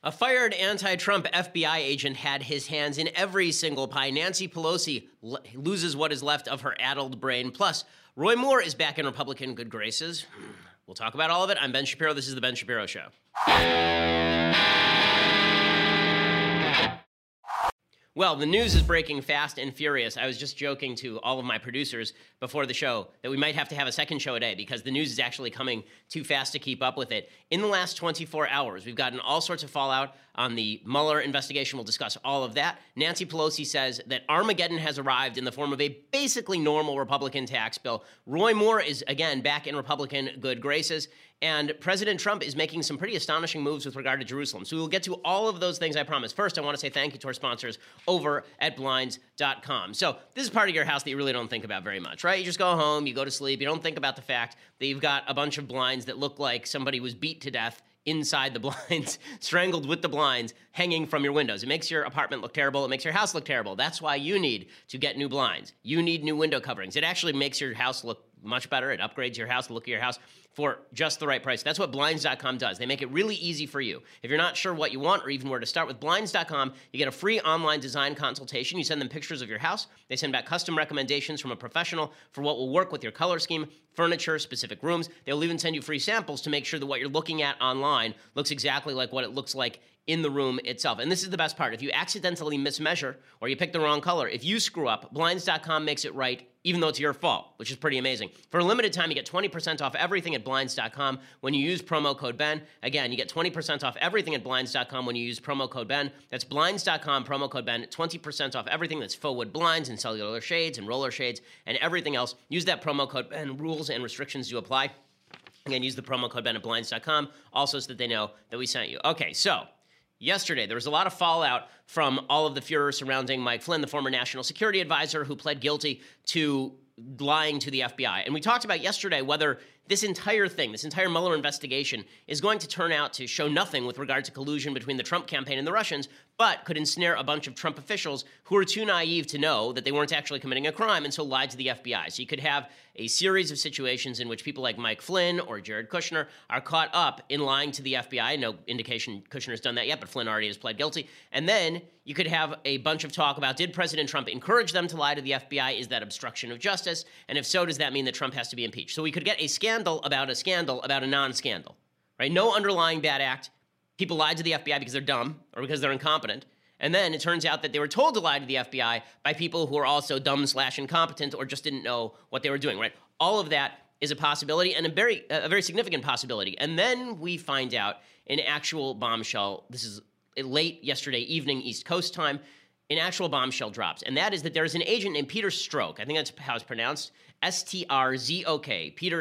A fired anti-Trump FBI agent had his hands in every single pie. Nancy Pelosi loses what is left of her addled brain. Plus, Roy Moore is back in Republican good graces. We'll talk about all of it. I'm Ben Shapiro. This is The Ben Shapiro Show. Well, the news is breaking fast and furious. I was just joking to all of my producers before the show that we might have to have a second show a day because the news is actually coming too fast to keep up with it. In the last 24 hours, we've gotten all sorts of fallout on the Mueller investigation. We'll discuss all of that. Nancy Pelosi says that Armageddon has arrived in the form of a basically normal Republican tax bill. Roy Moore is, again, back in Republican good graces. And President Trump is making some pretty astonishing moves with regard to Jerusalem. So we will get to all of those things, I promise. First, I want to say thank you to our sponsors over at Blinds.com. So this is part of your house that you really don't think about very much, right? You just go home, you go to sleep, you don't think about the fact that you've got a bunch of blinds that look like somebody was beat to death inside the blinds, strangled with the blinds, hanging from your windows. It makes your apartment look terrible. It makes your house look terrible. That's why you need to get new blinds. You need new window coverings. It actually makes your house look much better. It upgrades your house, the look of your house, for just the right price. That's what Blinds.com does. They make it really easy for you. If you're not sure what you want or even where to start with Blinds.com, you get a free online design consultation. You send them pictures of your house. They send back custom recommendations from a professional for what will work with your color scheme, furniture, specific rooms. They'll even send you free samples to make sure that what you're looking at online looks exactly like what it looks like in the room itself. And this is the best part. If you accidentally mismeasure or you pick the wrong color, if you screw up, Blinds.com makes it right, even though it's your fault, which is pretty amazing. For a limited time, you get 20% off everything at Blinds.com when you use promo code Ben. Again, you get 20% off everything at Blinds.com when you use promo code Ben. That's Blinds.com, promo code Ben, 20% off everything that's faux wood blinds and cellular shades and roller shades and everything else. Use that promo code Ben. Rules and restrictions do apply. Again, use the promo code Ben at Blinds.com, also so that they know that we sent you. Okay, so yesterday, there was a lot of fallout from all of the furor surrounding Mike Flynn, the former national security advisor who pled guilty to lying to the FBI. And we talked about yesterday whether this entire thing, this entire Mueller investigation, is going to turn out to show nothing with regard to collusion between the Trump campaign and the Russians, but could ensnare a bunch of Trump officials who are too naive to know that they weren't actually committing a crime and so lied to the FBI. So you could have a series of situations in which people like Mike Flynn or Jared Kushner are caught up in lying to the FBI. No indication Kushner's done that yet, but Flynn already has pled guilty. And then you could have a bunch of talk about, did President Trump encourage them to lie to the FBI? Is that obstruction of justice? And if so, does that mean that Trump has to be impeached? So we could get a scandal about a non-scandal, right? No underlying bad act. People lied to the FBI because they're dumb or because they're incompetent. And then it turns out that they were told to lie to the FBI by people who are also dumb/incompetent or just didn't know what they were doing, right? All of that is a possibility and a very significant possibility. And then we find out an actual bombshell. This is late yesterday evening, East Coast time. An actual bombshell drops, and that is that there's an agent named Peter Strzok. I think that's how it's pronounced. Strzok. Peter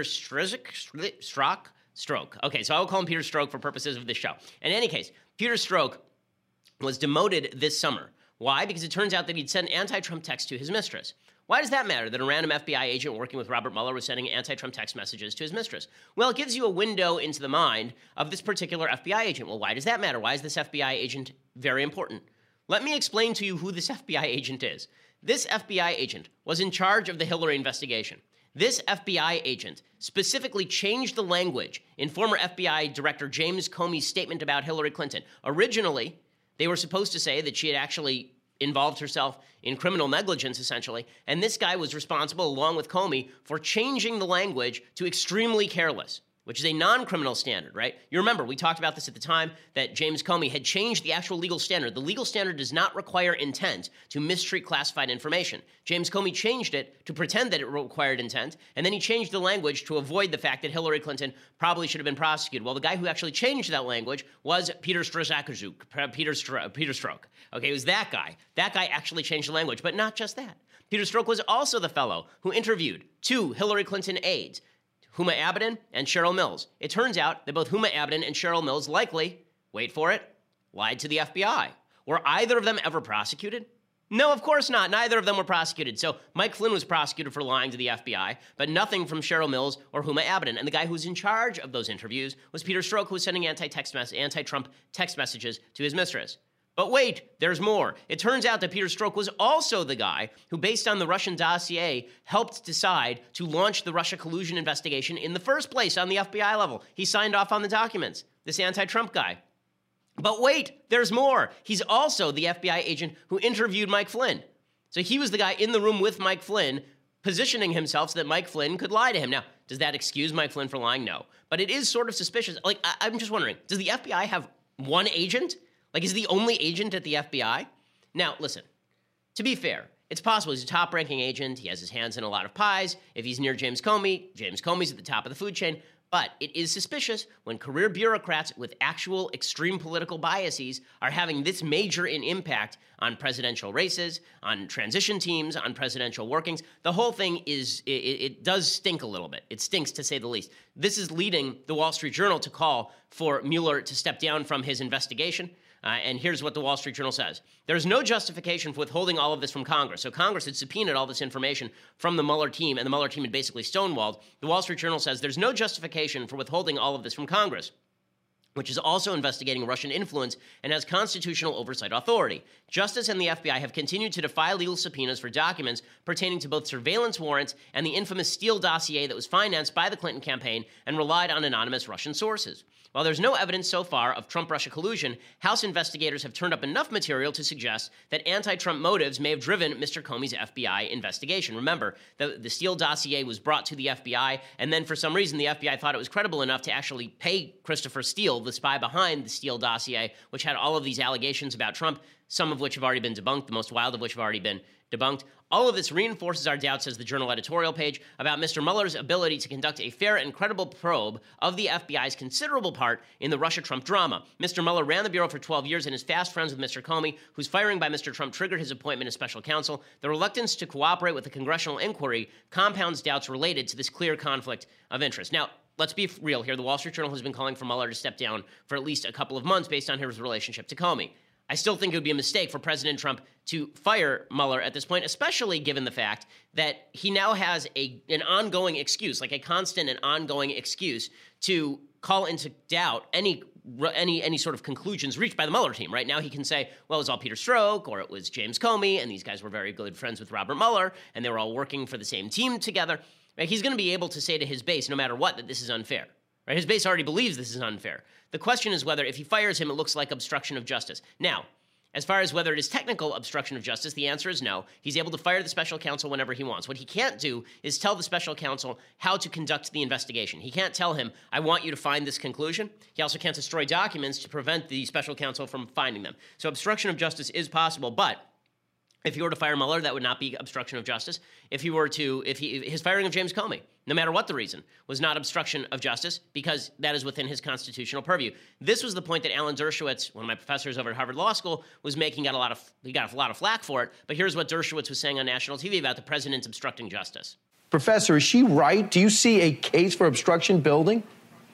Strzok. Okay, so I will call him Peter Strzok for purposes of this show. In any case, Peter Strzok was demoted this summer. Why? Because it turns out that he'd sent anti-Trump texts to his mistress. Why does that matter, that a random FBI agent working with Robert Mueller was sending anti-Trump text messages to his mistress? Well, it gives you a window into the mind of this particular FBI agent. Well, why does that matter? Why is this FBI agent very important? Let me explain to you who this FBI agent is. This FBI agent was in charge of the Hillary investigation. This FBI agent specifically changed the language in former FBI Director James Comey's statement about Hillary Clinton. Originally, they were supposed to say that she had actually involved herself in criminal negligence, essentially, and this guy was responsible, along with Comey, for changing the language to extremely careless, which is a non-criminal standard, right? You remember, we talked about this at the time, that James Comey had changed the actual legal standard. The legal standard does not require intent to mistreat classified information. James Comey changed it to pretend that it required intent, and then he changed the language to avoid the fact that Hillary Clinton probably should have been prosecuted. Well, the guy who actually changed that language was Peter Strzok. Peter Strzok. Okay, it was that guy. That guy actually changed the language, but not just that. Peter Strzok was also the fellow who interviewed two Hillary Clinton aides, Huma Abedin and Cheryl Mills. It turns out that both Huma Abedin and Cheryl Mills likely, wait for it, lied to the FBI. Were either of them ever prosecuted? No, of course not. Neither of them were prosecuted. So Mike Flynn was prosecuted for lying to the FBI, but nothing from Cheryl Mills or Huma Abedin. And the guy who was in charge of those interviews was Peter Strzok, who was sending anti-Trump text messages to his mistress. But wait, there's more. It turns out that Peter Strzok was also the guy who, based on the Russian dossier, helped decide to launch the Russia collusion investigation in the first place on the FBI level. He signed off on the documents, this anti-Trump guy. But wait, there's more. He's also the FBI agent who interviewed Mike Flynn. So he was the guy in the room with Mike Flynn, positioning himself so that Mike Flynn could lie to him. Now, does that excuse Mike Flynn for lying? No. But it is sort of suspicious. Like, I'm just wondering, does the FBI have one agent? Like, is he the only agent at the FBI? Now, listen, to be fair, it's possible he's a top-ranking agent. He has his hands in a lot of pies. If he's near James Comey's at the top of the food chain. But it is suspicious when career bureaucrats with actual extreme political biases are having this major an impact on presidential races, on transition teams, on presidential workings. The whole thing is, it does stink a little bit. It stinks, to say the least. This is leading the Wall Street Journal to call for Mueller to step down from his investigation. And here's what the Wall Street Journal says. There's no justification for withholding all of this from Congress. So Congress had subpoenaed all this information from the Mueller team, and the Mueller team had basically stonewalled. The Wall Street Journal says there's no justification for withholding all of this from Congress, which is also investigating Russian influence and has constitutional oversight authority. Justice and the FBI have continued to defy legal subpoenas for documents pertaining to both surveillance warrants and the infamous Steele dossier that was financed by the Clinton campaign and relied on anonymous Russian sources. While there's no evidence so far of Trump-Russia collusion, House investigators have turned up enough material to suggest that anti-Trump motives may have driven Mr. Comey's FBI investigation. Remember, the Steele dossier was brought to the FBI, and then for some reason the FBI thought it was credible enough to actually pay Christopher Steele, the spy behind the Steele dossier, which had all of these allegations about Trump, some of which have already been debunked, the most wild of which have already been debunked. All of this reinforces our doubts, says the Journal editorial page, about Mr. Mueller's ability to conduct a fair and credible probe of the FBI's considerable part in the Russia-Trump drama. Mr. Mueller ran the Bureau for 12 years and is fast friends with Mr. Comey, whose firing by Mr. Trump triggered his appointment as special counsel. The reluctance to cooperate with the congressional inquiry compounds doubts related to this clear conflict of interest. Now, let's be real here. The Wall Street Journal has been calling for Mueller to step down for at least a couple of months based on his relationship to Comey. I still think it would be a mistake for President Trump to fire Mueller at this point, especially given the fact that he now has an ongoing excuse, like a constant and ongoing excuse to call into doubt any sort of conclusions reached by the Mueller team. Right now he can say, well, it was all Peter Strzok, or it was James Comey, and these guys were very good friends with Robert Mueller, and they were all working for the same team together. Right? He's going to be able to say to his base, no matter what, that this is unfair. Right? His base already believes this is unfair. The question is whether if he fires him, it looks like obstruction of justice. Now, as far as whether it is technical obstruction of justice, the answer is no. He's able to fire the special counsel whenever he wants. What he can't do is tell the special counsel how to conduct the investigation. He can't tell him, I want you to find this conclusion. He also can't destroy documents to prevent the special counsel from finding them. So obstruction of justice is possible, but if he were to fire Mueller, that would not be obstruction of justice. If his firing of James Comey, no matter what the reason, was not obstruction of justice because that is within his constitutional purview. This was the point that Alan Dershowitz, one of my professors over at Harvard Law School, was making. He got a lot of flack for it. But here's what Dershowitz was saying on national TV about the president obstructing justice. Professor, is she right? Do you see a case for obstruction building?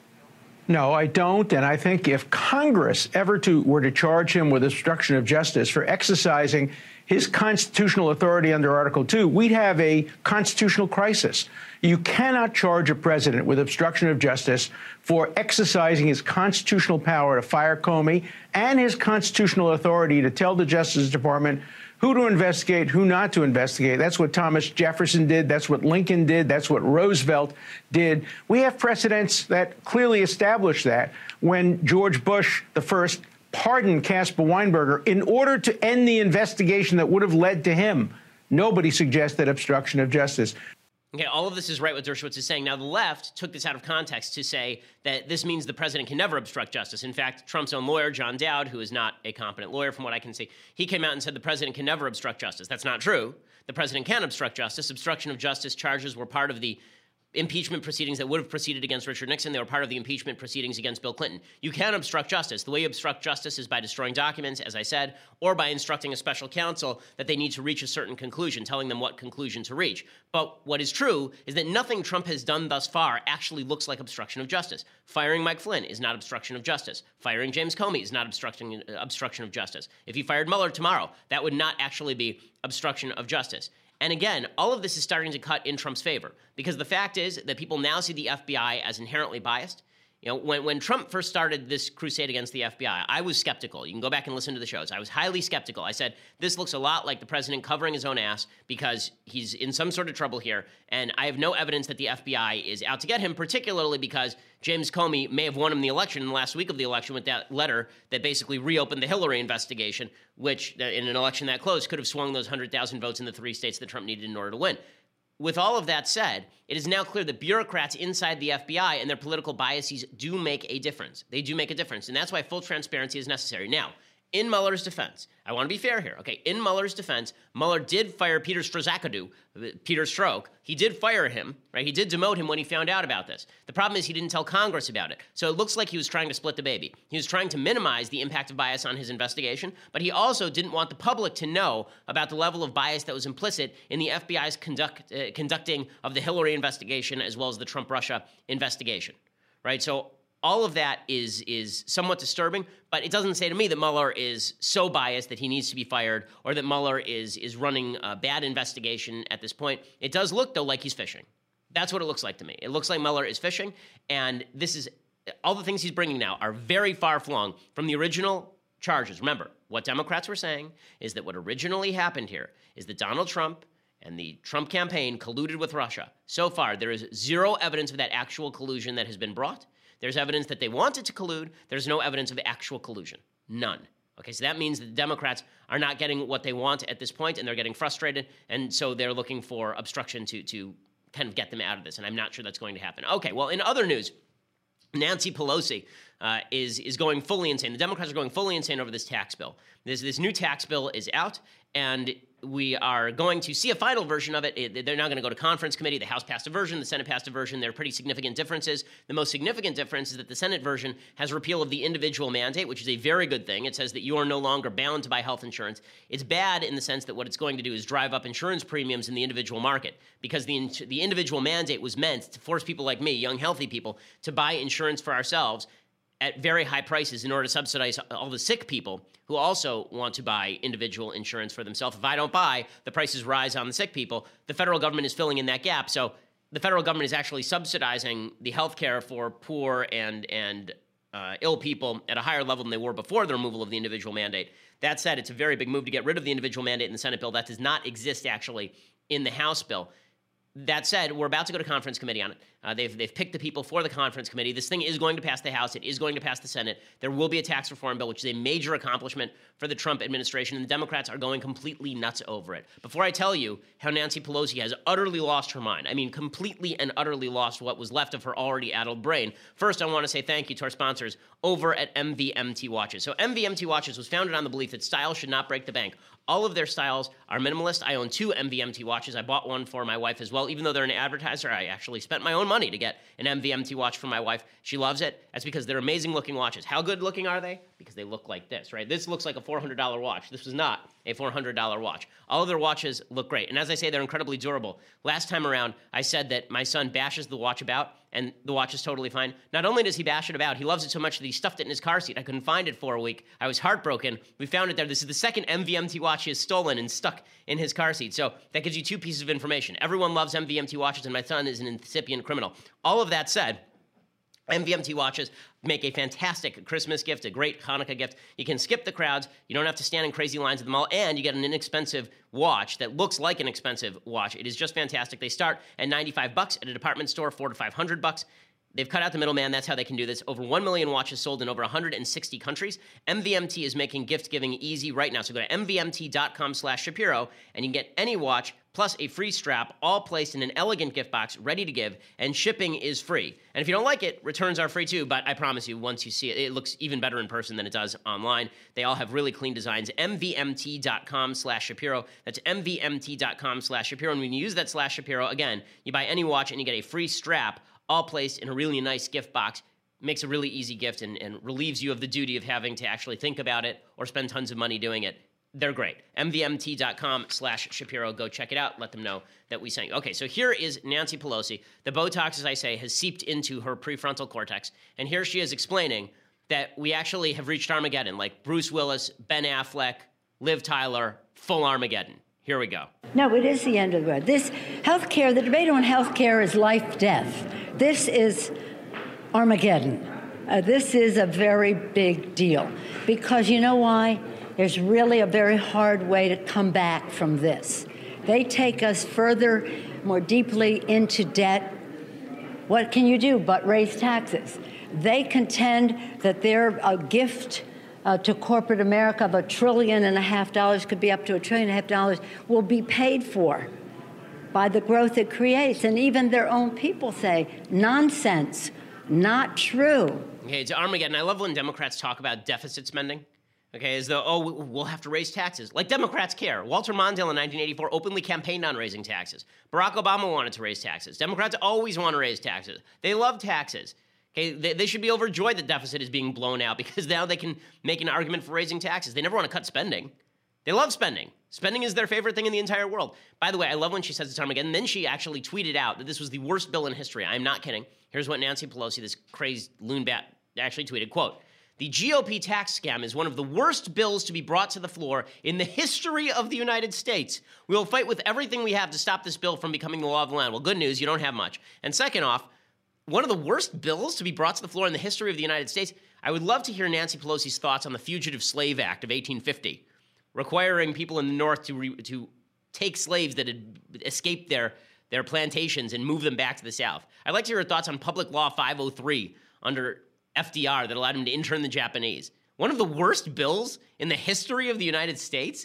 No, I don't. And I think if Congress were to charge him with obstruction of justice for exercising his constitutional authority under Article 2, we'd have a constitutional crisis. You cannot charge a president with obstruction of justice for exercising his constitutional power to fire Comey and his constitutional authority to tell the Justice Department who to investigate, who not to investigate. That's what Thomas Jefferson did. That's what Lincoln did. That's what Roosevelt did. We have precedents that clearly establish that. When George Bush, the first, pardoned Caspar Weinberger in order to end the investigation that would have led to him, nobody suggested obstruction of justice. Okay, all of this is right what Dershowitz is saying. Now, the left took this out of context to say that this means the president can never obstruct justice. In fact, Trump's own lawyer, John Dowd, who is not a competent lawyer from what I can see, he came out and said the president can never obstruct justice. That's not true. The president can obstruct justice. Obstruction of justice charges were part of the impeachment proceedings that would have proceeded against Richard Nixon. They were part of the impeachment proceedings against Bill Clinton. You can obstruct justice. The way you obstruct justice is by destroying documents, as I said, or by instructing a special counsel that they need to reach a certain conclusion, telling them what conclusion to reach. But what is true is that nothing Trump has done thus far actually looks like obstruction of justice. Firing Mike Flynn is not obstruction of justice. Firing James Comey is not obstruction of justice. If he fired Mueller tomorrow, that would not actually be obstruction of justice. And again, all of this is starting to cut in Trump's favor because the fact is that people now see the FBI as inherently biased. You know, when Trump first started this crusade against the FBI, I was skeptical. You can go back and listen to the shows. I was highly skeptical. I said, this looks a lot like the president covering his own ass because he's in some sort of trouble here, and I have no evidence that the FBI is out to get him, particularly because James Comey may have won him the election in the last week of the election with that letter that basically reopened the Hillary investigation, which in an election that close could have swung those 100,000 votes in the 3 states that Trump needed in order to win. With all of that said, it is now clear that bureaucrats inside the FBI and their political biases do make a difference. They do make a difference, and that's why full transparency is necessary. Now, in Mueller's defense, I want to be fair here, okay? In Mueller's defense, Mueller did fire Peter Strzokowski, Peter Strzok. He did fire him, right? He did demote him when he found out about this. The problem is he didn't tell Congress about it. So it looks like he was trying to split the baby. He was trying to minimize the impact of bias on his investigation, but he also didn't want the public to know about the level of bias that was implicit in the FBI's conducting of the Hillary investigation as well as the Trump-Russia investigation, right? So all of that is somewhat disturbing, but it doesn't say to me that Mueller is so biased that he needs to be fired or that Mueller is running a bad investigation at this point. It does look, though, like he's fishing. That's what it looks like to me. It looks like Mueller is fishing, and this is all the things he's bringing now are very far flung from the original charges. Remember, what Democrats were saying is that what originally happened here is that Donald Trump and the Trump campaign colluded with Russia. So far, there is zero evidence of that actual collusion that has been brought. There's evidence that they wanted to collude. There's no evidence of actual collusion. None. Okay, so that means that the Democrats are not getting what they want at this point, and they're getting frustrated, and so they're looking for obstruction to kind of get them out of this, and I'm not sure that's going to happen. Okay, well, in other news, Nancy Pelosi is going fully insane. The Democrats are going fully insane over this tax bill. This new tax bill is out, and we are going to see a final version of it. They're now going to go to conference committee. The House passed a version. The Senate passed a version. There are pretty significant differences. The most significant difference is that the Senate version has repeal of the individual mandate, which is a very good thing. It says that you are no longer bound to buy health insurance. It's bad in the sense that what it's going to do is drive up insurance premiums in the individual market because the individual mandate was meant to force people like me, young, healthy people, to buy insurance for ourselves at very high prices in order to subsidize all the sick people who also want to buy individual insurance for themselves. If I don't buy, the prices rise on the sick people. The federal government is filling in that gap. So the federal government is actually subsidizing the health care for poor and ill people at a higher level than they were before the removal of the individual mandate. That said, it's a very big move to get rid of the individual mandate in the Senate bill. That does not exist actually in the House bill. That said, we're about to go to conference committee on it. They've picked the people for the conference committee. This thing is going to pass the House. It is going to pass the Senate. There will be a tax reform bill, which is a major accomplishment for the Trump administration, and the Democrats are going completely nuts over it. Before I tell you how Nancy Pelosi has utterly lost her mind, I mean completely and utterly lost what was left of her already addled brain, first I want to say thank you to our sponsors over at MVMT Watches. So MVMT Watches was founded on the belief that style should not break the bank. All of their styles are minimalist. I own 2 MVMT watches. I bought one for my wife as well. Even though they're an advertiser, I actually spent my own money to get an MVMT watch for my wife. She loves it. That's because they're amazing looking watches. How good looking are they? Because they look like this, right? This looks like a $400 watch. This was not a $400 watch. All of their watches look great. And as I say, they're incredibly durable. Last time around, I said that my son bashes the watch about, and the watch is totally fine. Not only does he bash it about, he loves it so much that he stuffed it in his car seat. I couldn't find it for a week. I was heartbroken. We found it there. This is the second MVMT watch he has stolen and stuck in his car seat. So that gives you 2 pieces of information. Everyone loves MVMT watches, and my son is an incipient criminal. All of that said, MVMT watches make a fantastic Christmas gift, a great Hanukkah gift. You can skip the crowds. You don't have to stand in crazy lines at the mall, and you get an inexpensive watch that looks like an expensive watch. It is just fantastic. They start at $95 at a department store, $400 to $500. They've cut out the middleman. That's how they can do this. Over 1 million watches sold in over 160 countries. MVMT is making gift giving easy right now. So go to mvmt.com/Shapiro, and you can get any watch plus a free strap, all placed in an elegant gift box, ready to give, and shipping is free. And if you don't like it, returns are free too, but I promise you, once you see it, it looks even better in person than it does online. They all have really clean designs. mvmt.com/Shapiro. That's mvmt.com/Shapiro. And when you use that /Shapiro, again, you buy any watch and you get a free strap, all placed in a really nice gift box. Makes a really easy gift and relieves you of the duty of having to actually think about it or spend tons of money doing it. They're great. mvmt.com/Shapiro. Go check it out. Let them know that we sent you. Okay, so here is Nancy Pelosi. The Botox, as I say, has seeped into her prefrontal cortex. And here she is explaining that we actually have reached Armageddon, like Bruce Willis, Ben Affleck, Liv Tyler, full Armageddon. Here we go. No, it is the end of the world. This healthcare, the debate on healthcare is life, death. This is Armageddon. This is a very big deal because you know why? There's really a very hard way to come back from this. They take us further, more deeply into debt. What can you do but raise taxes? They contend that their gift to corporate America of $1.5 trillion, could be up to $1.5 trillion, will be paid for by the growth it creates. And even their own people say, nonsense, not true. Okay, to Armageddon, I love when Democrats talk about deficit spending. Okay, as though, oh, we'll have to raise taxes. Like Democrats care. Walter Mondale in 1984 openly campaigned on raising taxes. Barack Obama wanted to raise taxes. Democrats always want to raise taxes. They love taxes. Okay, they should be overjoyed that deficit is being blown out because now they can make an argument for raising taxes. They never want to cut spending. They love spending. Spending is their favorite thing in the entire world. By the way, I love when she says it's Armageddon. Then she actually tweeted out that this was the worst bill in history. I'm not kidding. Here's what Nancy Pelosi, this crazed loon bat, actually tweeted, quote, "The GOP tax scam is one of the worst bills to be brought to the floor in the history of the United States. We will fight with everything we have to stop this bill from becoming the law of the land." Well, good news, you don't have much. And second off, one of the worst bills to be brought to the floor in the history of the United States. I would love to hear Nancy Pelosi's thoughts on the Fugitive Slave Act of 1850, requiring people in the North to take slaves that had escaped their plantations and move them back to the South. I'd like to hear her thoughts on Public Law 503 under FDR that allowed him to intern the Japanese. One of the worst bills in the history of the United States.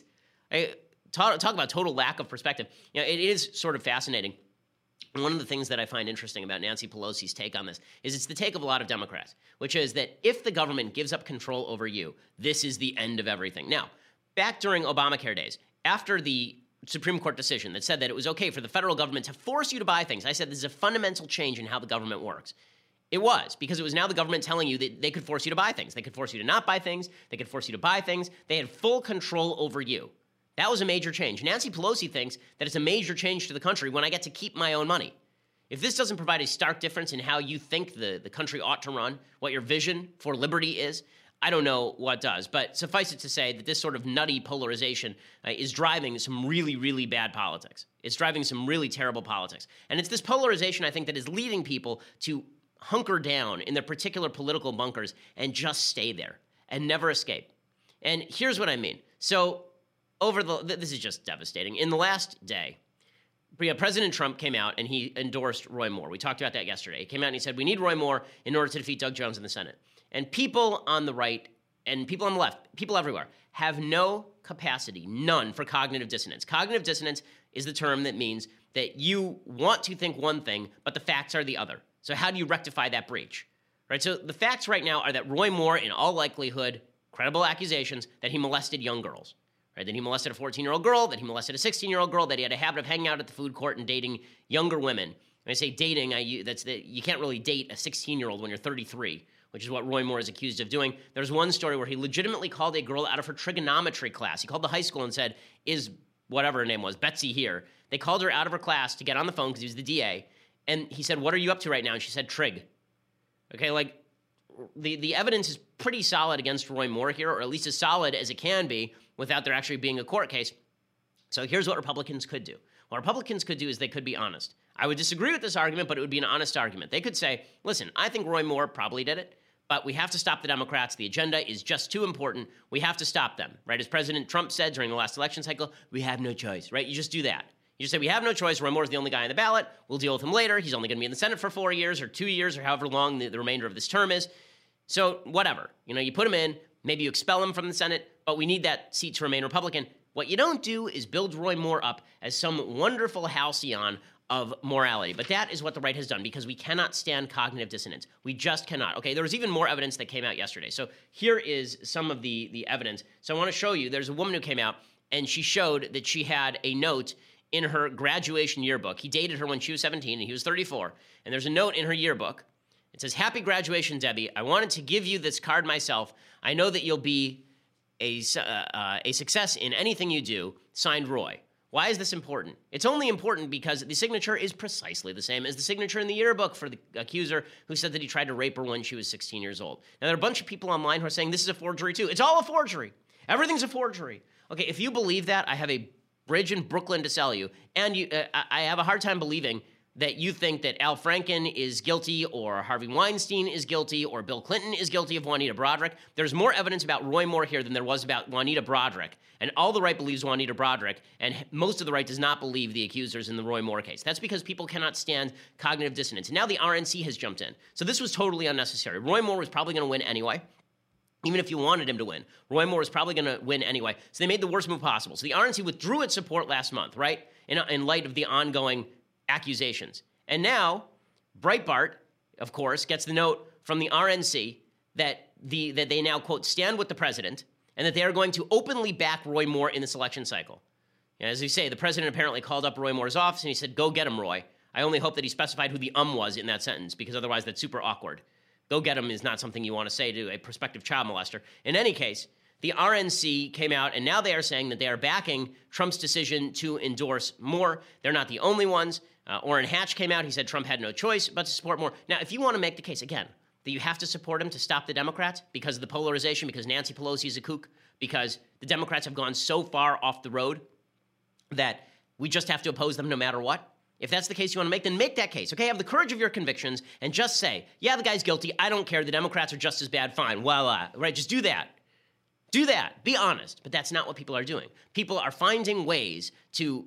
Talk about total lack of perspective. You know, it is sort of fascinating. And one of the things that I find interesting about Nancy Pelosi's take on this is it's the take of a lot of Democrats, which is that if the government gives up control over you, this is the end of everything. Now, back during Obamacare days, after the Supreme Court decision that said that it was okay for the federal government to force you to buy things, I said this is a fundamental change in how the government works. It was, because it was now the government telling you that they could force you to buy things. They could force you to not buy things. They could force you to buy things. They had full control over you. That was a major change. Nancy Pelosi thinks that it's a major change to the country when I get to keep my own money. If this doesn't provide a stark difference in how you think the country ought to run, what your vision for liberty is, I don't know what does. But suffice it to say that this sort of nutty polarization is driving some really, really bad politics. It's driving some really terrible politics. And it's this polarization, I think, that is leading people to hunker down in their particular political bunkers and just stay there and never escape. And here's what I mean. So this is just devastating. In the last day, President Trump came out and he endorsed Roy Moore. We talked about that yesterday. He came out and he said, we need Roy Moore in order to defeat Doug Jones in the Senate. And people on the right and people on the left, people everywhere, have no capacity, none, for cognitive dissonance. Cognitive dissonance is the term that means that you want to think one thing, but the facts are the other. So how do you rectify that breach? Right? So the facts right now are that Roy Moore, in all likelihood, credible accusations that he molested young girls. Right, that he molested a 14-year-old girl, that he molested a 16-year-old girl, that he had a habit of hanging out at the food court and dating younger women. When I say dating, you can't really date a 16-year-old when you're 33, which is what Roy Moore is accused of doing. There's one story where he legitimately called a girl out of her trigonometry class. He called the high school and said, is whatever her name was, Betsy here. They called her out of her class to get on the phone because he was the DA. And he said, what are you up to right now? And she said, trig. Okay, like, the evidence is pretty solid against Roy Moore here, or at least as solid as it can be without there actually being a court case. So here's what Republicans could do. What Republicans could do is they could be honest. I would disagree with this argument, but it would be an honest argument. They could say, listen, I think Roy Moore probably did it, but we have to stop the Democrats. The agenda is just too important. We have to stop them, right? As President Trump said during the last election cycle, we have no choice, right? You just do that. You just say, we have no choice. Roy Moore's the only guy on the ballot. We'll deal with him later. He's only going to be in the Senate for 4 years or 2 years or however long the remainder of this term is. So whatever. You put him in. Maybe you expel him from the Senate, but we need that seat to remain Republican. What you don't do is build Roy Moore up as some wonderful halcyon of morality. But that is what the right has done because we cannot stand cognitive dissonance. We just cannot. Okay, there was even more evidence that came out yesterday. So here is some of the evidence. So I want to show you, there's a woman who came out and she showed that she had a note in her graduation yearbook. He dated her when she was 17 and he was 34. And there's a note in her yearbook. It says, happy graduation, Debbie. I wanted to give you this card myself. I know that you'll be a success in anything you do. Signed, Roy. Why is this important? It's only important because the signature is precisely the same as the signature in the yearbook for the accuser who said that he tried to rape her when she was 16 years old. Now, there are a bunch of people online who are saying this is a forgery too. It's all a forgery. Everything's a forgery. Okay, if you believe that, I have a bridge in Brooklyn to sell you. And I have a hard time believing that you think that Al Franken is guilty or Harvey Weinstein is guilty or Bill Clinton is guilty of Juanita Broaddrick. There's more evidence about Roy Moore here than there was about Juanita Broaddrick. And all the right believes Juanita Broaddrick, and most of the right does not believe the accusers in the Roy Moore case. That's because people cannot stand cognitive dissonance. And now the RNC has jumped in. So this was totally unnecessary. Roy Moore was probably going to win anyway. Even if you wanted him to win, Roy Moore is probably going to win anyway. So they made the worst move possible. So the RNC withdrew its support last month, right, in light of the ongoing accusations. And now Breitbart, of course, gets the note from the RNC that they now, quote, stand with the president and that they are going to openly back Roy Moore in this election cycle. And as you say, the president apparently called up Roy Moore's office and he said, go get him, Roy. I only hope that he specified who the was in that sentence, because otherwise that's super awkward. Go get him is not something you want to say to a prospective child molester. In any case, the RNC came out, and now they are saying that they are backing Trump's decision to endorse Moore. They're not the only ones. Orrin Hatch came out. He said Trump had no choice but to support Moore. Now, if you want to make the case, again, that you have to support him to stop the Democrats because of the polarization, because Nancy Pelosi is a kook, because the Democrats have gone so far off the road that we just have to oppose them no matter what. If that's the case you want to make, then make that case. Okay, have the courage of your convictions and just say, yeah, the guy's guilty. I don't care. The Democrats are just as bad. Fine. Voila. Right? Just do that. Do that. Be honest. But that's not what people are doing. People are finding ways to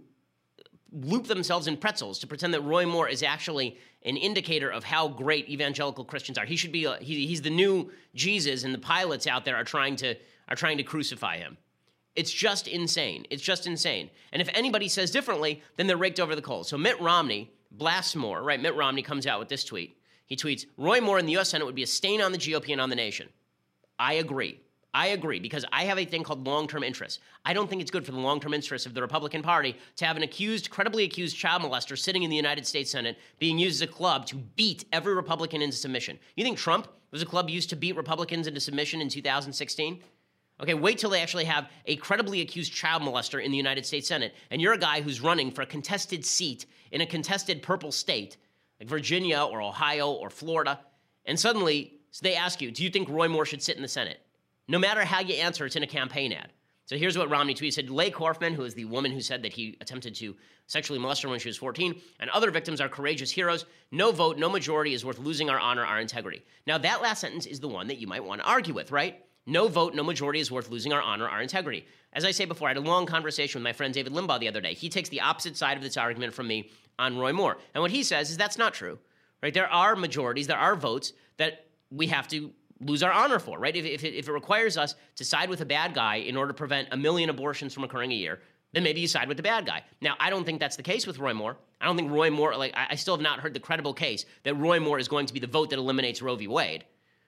loop themselves in pretzels to pretend that Roy Moore is actually an indicator of how great evangelical Christians are. He should be. He's the new Jesus, and the pilots out there are trying to crucify him. It's just insane. It's just insane. And if anybody says differently, then they're raked over the coals. So Mitt Romney blasts Moore, right? Mitt Romney comes out with this tweet. He tweets, Roy Moore in the U.S. Senate would be a stain on the GOP and on the nation. I agree, because I have a thing called long-term interests. I don't think it's good for the long-term interests of the Republican Party to have an credibly accused child molester sitting in the United States Senate being used as a club to beat every Republican into submission. You think Trump was a club used to beat Republicans into submission in 2016? Okay, wait till they actually have a credibly accused child molester in the United States Senate, and you're a guy who's running for a contested seat in a contested purple state, like Virginia or Ohio or Florida, and suddenly they ask you, do you think Roy Moore should sit in the Senate? No matter how you answer, it's in a campaign ad. So here's what Romney tweeted. He said, Leigh Korfman, who is the woman who said that he attempted to sexually molest her when she was 14, and other victims are courageous heroes. No vote, no majority is worth losing our honor, our integrity. Now, that last sentence is the one that you might want to argue with, right? No vote, no majority is worth losing our honor, our integrity. As I say before, I had a long conversation with my friend David Limbaugh the other day. He takes the opposite side of this argument from me on Roy Moore. And what he says is that's not true, right? There are majorities, there are votes that we have to lose our honor for, right? If it requires us to side with a bad guy in order to prevent 1 million abortions from occurring a year, then maybe you side with the bad guy. Now, I don't think that's the case with Roy Moore. I don't think Roy Moore, I still have not heard the credible case that Roy Moore is going to be the vote that eliminates Roe v. Wade.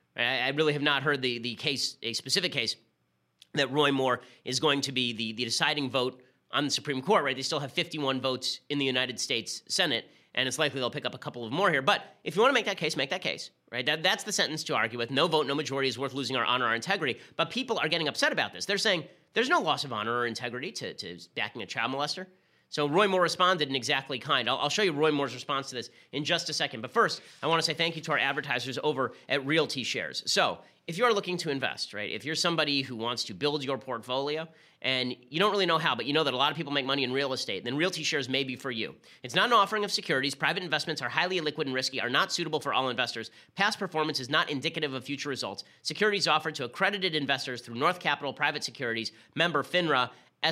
I really have not heard the case, a specific case, that Roy Moore is going to be the deciding vote on the Supreme Court, right? They still have 51 votes in the United States Senate, and it's likely they'll pick up a couple of more here. But if you want to make that case, right? That's the sentence to argue with. No vote, no majority is worth losing our honor, our integrity. But people are getting upset about this. They're saying there's no loss of honor or integrity to backing a child molester. So Roy Moore responded in exactly kind. I'll show you Roy Moore's response to this in just a second. But first, I want to say thank you to our advertisers over at Realty Shares. So if you're looking to invest, right, if you're somebody who wants to build your portfolio and you don't really know how, but you know that a lot of people make money in real estate, then Realty Shares may be for you. It's not an offering of securities. Private investments are highly illiquid and risky, are not suitable for all investors. Past performance is not indicative of future results. Securities offered to accredited investors through North Capital Private Securities, member FINRA,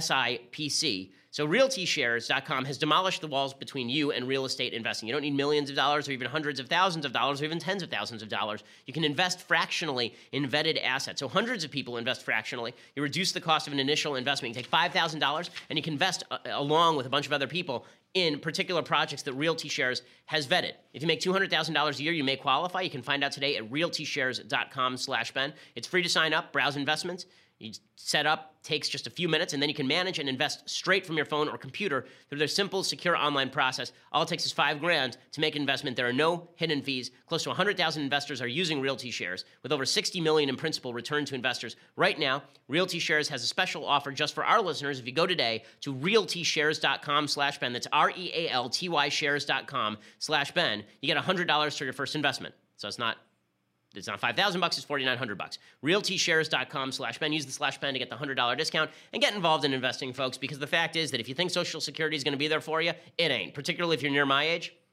SIPC. So RealtyShares.com has demolished the walls between you and real estate investing. You don't need millions of dollars or even hundreds of thousands of dollars or even tens of thousands of dollars. You can invest fractionally in vetted assets. So hundreds of people invest fractionally. You reduce the cost of an initial investment. You take $5,000 and you can invest along with a bunch of other people in particular projects that Realty Shares has vetted. If you make $200,000 a year, you may qualify. You can find out today at RealtyShares.com/Ben. It's free to sign up, browse investments. You set up, takes just a few minutes, and then you can manage and invest straight from your phone or computer through their simple, secure online process. All it takes is $5,000 to make an investment. There are no hidden fees. Close to 100,000 investors are using Realty Shares, with over $60 million in principal returned to investors. Right now, Realty Shares has a special offer just for our listeners. If you go today to RealtyShares.com/Ben, that's RealtyShares.com/Ben, you get $100 for your first investment. So it's not $5,000, it's $4,900. RealtyShares.com/Ben. Use the /Ben to get the $100 discount and get involved in investing, folks, because the fact is that if you think Social Security is going to be there for you, it ain't, particularly if you're near my age.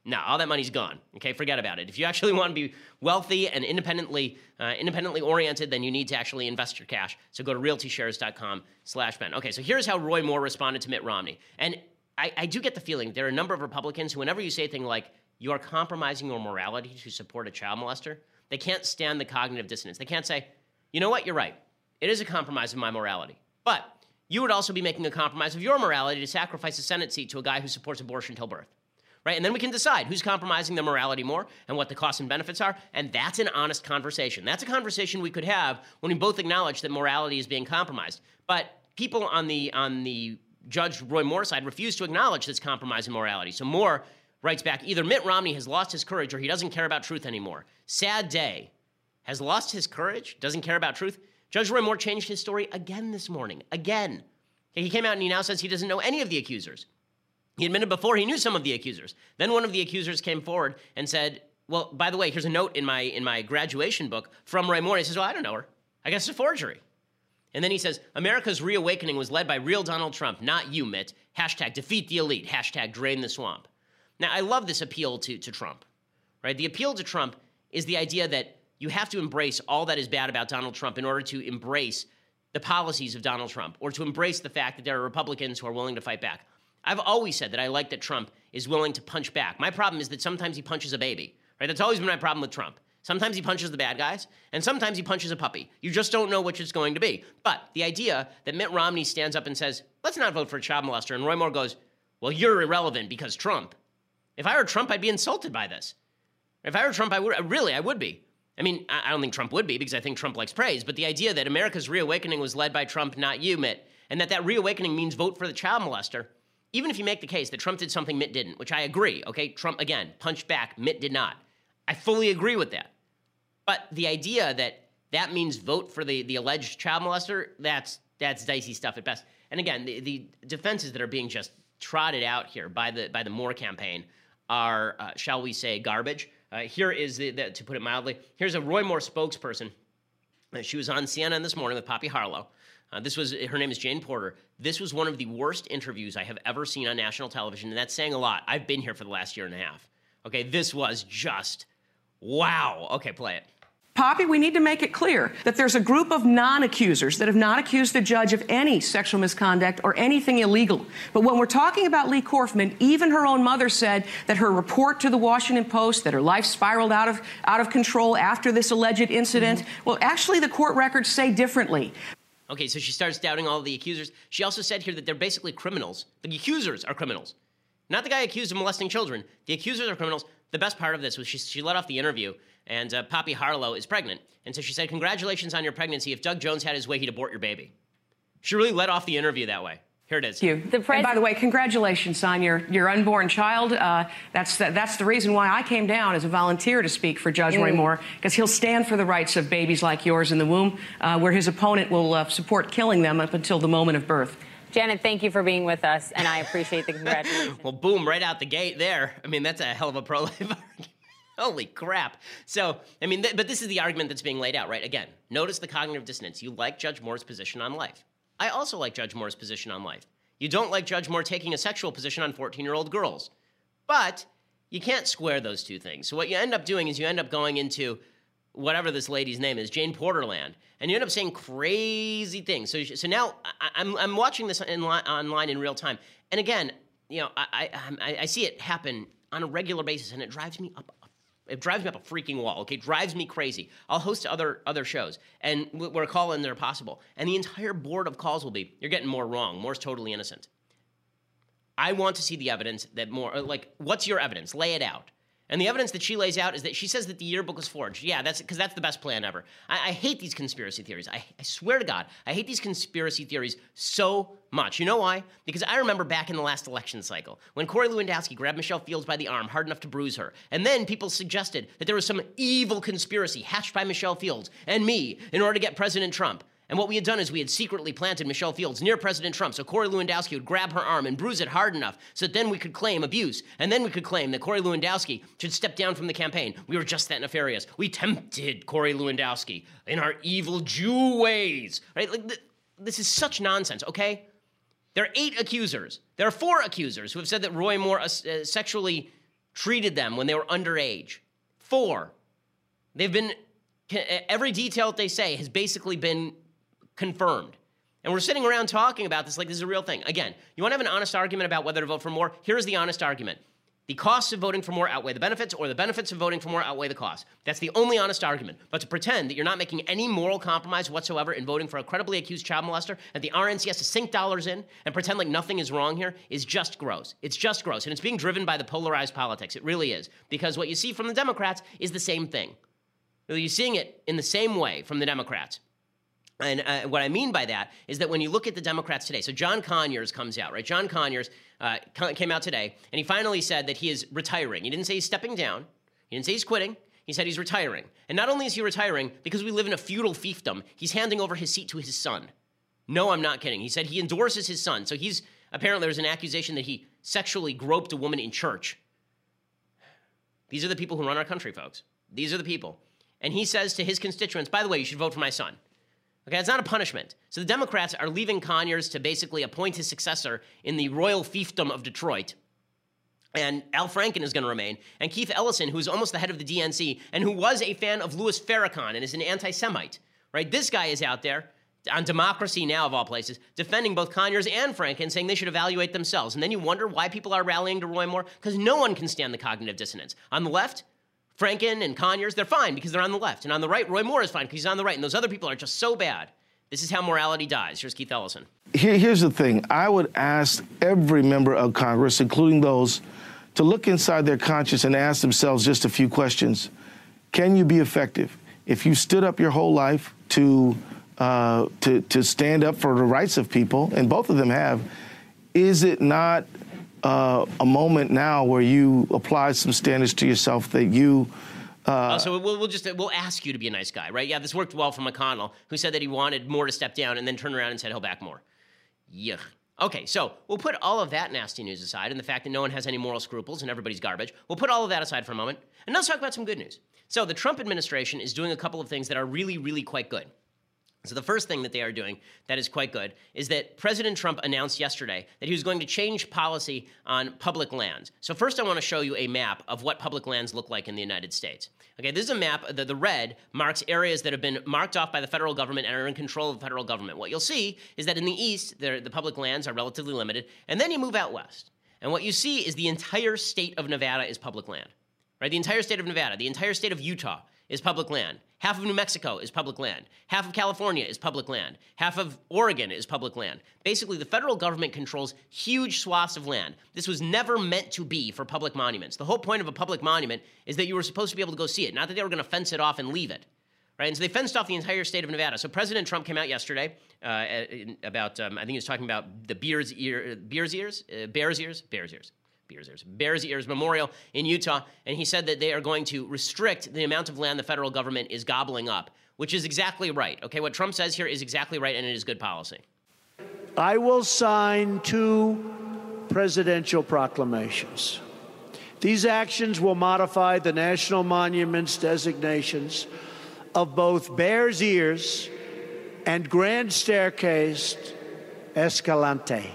No, all that money's gone. Okay, forget about it. If you actually want to be wealthy and independently oriented, then you need to actually invest your cash. So go to realtyshares.com/Ben. Okay, so here's how Roy Moore responded to Mitt Romney. And I do get the feeling there are a number of Republicans who, whenever you say a thing like, you are compromising your morality to support a child molester, they can't stand the cognitive dissonance. They can't say, you know what, you're right. It is a compromise of my morality. But you would also be making a compromise of your morality to sacrifice a Senate seat to a guy who supports abortion till birth. Right? And then we can decide who's compromising their morality more and what the costs and benefits are. And that's an honest conversation. That's a conversation we could have when we both acknowledge that morality is being compromised. But people on the Judge Roy Moore side refuse to acknowledge this compromise in morality. So Moore writes back, either Mitt Romney has lost his courage or he doesn't care about truth anymore. Sad day. Has lost his courage? Doesn't care about truth? Judge Roy Moore changed his story again this morning. Again. He came out and he now says he doesn't know any of the accusers. He admitted before he knew some of the accusers. Then one of the accusers came forward and said, well, by the way, here's a note in my graduation book from Roy Moore. He says, well, I don't know her. I guess it's a forgery. And then he says, America's reawakening was led by real Donald Trump, not you, Mitt. Hashtag defeat the elite. Hashtag drain the swamp. Now, I love this appeal to Trump, right? The appeal to Trump is the idea that you have to embrace all that is bad about Donald Trump in order to embrace the policies of Donald Trump or to embrace the fact that there are Republicans who are willing to fight back. I've always said that I like that Trump is willing to punch back. My problem is that sometimes he punches a baby, right? That's always been my problem with Trump. Sometimes he punches the bad guys, and sometimes he punches a puppy. You just don't know which it's going to be. But the idea that Mitt Romney stands up and says, let's not vote for a child molester, and Roy Moore goes, well, you're irrelevant because Trump. If I were Trump, I'd be insulted by this. If I were Trump, I would be. I mean, I don't think Trump would be because I think Trump likes praise, but the idea that America's reawakening was led by Trump, not you, Mitt, and that reawakening means vote for the child molester, even if you make the case that Trump did something Mitt didn't, which I agree, okay? Trump, again, punched back, Mitt did not. I fully agree with that. But the idea that means vote for the alleged child molester, that's dicey stuff at best. And again, the defenses that are being just trotted out here by the Moore campaign are, shall we say, garbage. Here is, to put it mildly, here's a Roy Moore spokesperson. She was on CNN this morning with Poppy Harlow. Her name is Jane Porter. This was one of the worst interviews I have ever seen on national television, and that's saying a lot. I've been here for the last year and a half. Okay, this was just, wow. Okay, play it. Poppy, we need to make it clear that there's a group of non-accusers that have not accused the judge of any sexual misconduct or anything illegal. But when we're talking about Lee Korfman, even her own mother said that her report to the Washington Post, that her life spiraled out of control after this alleged incident. Mm-hmm. Well, actually, the court records say differently. Okay, so she starts doubting all of the accusers. She also said here that they're basically criminals. The accusers are criminals. Not the guy accused of molesting children. The accusers are criminals. The best part of this was she let off the interview, and Poppy Harlow is pregnant. And so she said, congratulations on your pregnancy. If Doug Jones had his way, he'd abort your baby. She really let off the interview that way. Here it is. Thank you. And by the way, congratulations on your unborn child. That's the reason why I came down as a volunteer to speak for Judge Roy Moore, because he'll stand for the rights of babies like yours in the womb, where his opponent will support killing them up until the moment of birth. Janet, thank you for being with us, and I appreciate the congratulations. Well, boom, right out the gate there. I mean, that's a hell of a pro-life argument. Holy crap. So, I mean, but this is the argument that's being laid out, right? Again, notice the cognitive dissonance. You like Judge Moore's position on life. I also like Judge Moore's position on life. You don't like Judge Moore taking a sexual position on 14-year-old girls. But you can't square those two things. So what you end up doing is you end up going into whatever this lady's name is, Jane Porterland, and you end up saying crazy things. So now I'm watching this online in real time, and again, you know, I see it happen on a regular basis, and it drives me up. It drives me up a freaking wall. Okay, it drives me crazy. I'll host other shows, and we're calling there possible, and the entire board of calls will be, you're getting Moore wrong. Moore's totally innocent. I want to see the evidence that Moore, like, what's your evidence? Lay it out. And the evidence that she lays out is that she says that the yearbook was forged. Yeah, that's because that's the best plan ever. I hate these conspiracy theories. I swear to God, I hate these conspiracy theories so much. You know why? Because I remember back in the last election cycle when Corey Lewandowski grabbed Michelle Fields by the arm hard enough to bruise her. And then people suggested that there was some evil conspiracy hatched by Michelle Fields and me in order to get President Trump. And what we had done is we had secretly planted Michelle Fields near President Trump so Corey Lewandowski would grab her arm and bruise it hard enough so that then we could claim abuse. And then we could claim that Corey Lewandowski should step down from the campaign. We were just that nefarious. We tempted Corey Lewandowski in our evil Jew ways. Right? Like, this is such nonsense, okay? There are 8 accusers. There are 4 accusers who have said that Roy Moore sexually treated them when they were underage. 4, every detail that they say has basically been confirmed. And we're sitting around talking about this like this is a real thing. Again, you want to have an honest argument about whether to vote for more? Here's the honest argument. The costs of voting for more outweigh the benefits, or the benefits of voting for more outweigh the costs. That's the only honest argument. But to pretend that you're not making any moral compromise whatsoever in voting for a credibly accused child molester, and the RNC has to sink dollars in and pretend like nothing is wrong here is just gross. It's just gross. And it's being driven by the polarized politics. It really is. Because what you see from the Democrats is the same thing. You're seeing it in the same way from the Democrats. And what I mean by that is that when you look at the Democrats today, so John Conyers comes out, right? John Conyers came out today, and he finally said that he is retiring. He didn't say he's stepping down. He didn't say he's quitting. He said he's retiring. And not only is he retiring, because we live in a feudal fiefdom, he's handing over his seat to his son. No, I'm not kidding. He said he endorses his son. So apparently there's an accusation that he sexually groped a woman in church. These are the people who run our country, folks. These are the people. And he says to his constituents, by the way, you should vote for my son. Okay, it's not a punishment. So the Democrats are leaving Conyers to basically appoint his successor in the royal fiefdom of Detroit. And Al Franken is going to remain. And Keith Ellison, who's almost the head of the DNC, and who was a fan of Louis Farrakhan and is an anti-Semite, right? This guy is out there on Democracy Now! Of all places, defending both Conyers and Franken, saying they should evaluate themselves. And then you wonder why people are rallying to Roy Moore, because no one can stand the cognitive dissonance. On the left, Franken and Conyers, they're fine because they're on the left. And on the right, Roy Moore is fine because he's on the right. And those other people are just so bad. This is how morality dies. Here's Keith Ellison. Here's the thing. I would ask every member of Congress, including those, to look inside their conscience and ask themselves just a few questions. Can you be effective? If you stood up your whole life to stand up for the rights of people, and both of them have, is it not a moment now where you apply some standards to yourself that you... So we'll ask you to be a nice guy, right? Yeah, this worked well for McConnell, who said that he wanted Moore to step down and then turned around and said he'll back Moore. Yuck. Okay, so we'll put all of that nasty news aside and the fact that no one has any moral scruples and everybody's garbage. We'll put all of that aside for a moment, and let's talk about some good news. So the Trump administration is doing a couple of things that are really, really quite good. So the first thing that they are doing that is quite good is that President Trump announced yesterday that he was going to change policy on public lands. So first I want to show you a map of what public lands look like in the United States. Okay, this is a map. The red marks areas that have been marked off by the federal government and are in control of the federal government. What you'll see is that in the east, the public lands are relatively limited, and then you move out west. And what you see is the entire state of Nevada is public land, right? The entire state of Nevada, the entire state of Utah is public land. Half of New Mexico is public land. Half of California is public land. Half of Oregon is public land. Basically, the federal government controls huge swaths of land. This was never meant to be for public monuments. The whole point of a public monument is that you were supposed to be able to go see it, not that they were going to fence it off and leave it. Right? And so they fenced off the entire state of Nevada. So President Trump came out yesterday about, I think he was talking about the Bears Ears Memorial in Utah, and he said that they are going to restrict the amount of land the federal government is gobbling up, which is exactly right. Okay, what Trump says here is exactly right, and it is good policy. I will sign 2 presidential proclamations. These actions will modify the national monuments designations of both Bears Ears and Grand Staircase Escalante.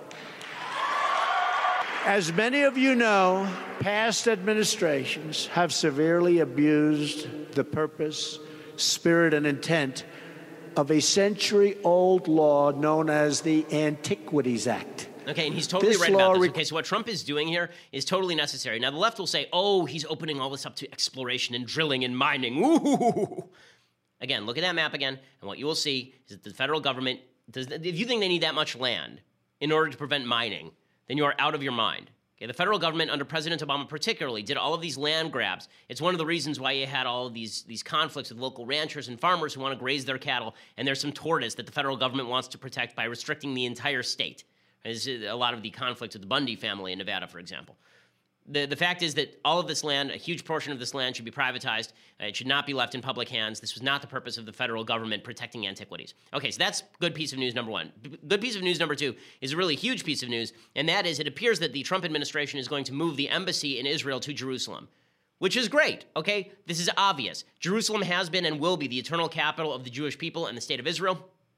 As many of you know, past administrations have severely abused the purpose, spirit, and intent of a century-old law known as the Antiquities Act. Okay, and he's totally right about this. Okay, so what Trump is doing here is totally necessary. Now, the left will say, oh, he's opening all this up to exploration and drilling and mining. Ooh. Again, look at that map again, and what you will see is that the federal government, if you think they need that much land in order to prevent mining, then you are out of your mind. Okay, the federal government under President Obama particularly did all of these land grabs. It's one of the reasons why you had all of these conflicts with local ranchers and farmers who want to graze their cattle, and there's some tortoise that the federal government wants to protect by restricting the entire state. There's a lot of the conflict with the Bundy family in Nevada, for example. The fact is that all of this land, a huge portion of this land, should be privatized. It should not be left in public hands. This was not the purpose of the federal government protecting antiquities. Okay, so that's good piece of news number 1. Good piece of news number 2 is a really huge piece of news, and that is it appears that the Trump administration is going to move the embassy in Israel to Jerusalem, which is great, okay? This is obvious. Jerusalem has been and will be the eternal capital of the Jewish people and the state of Israel.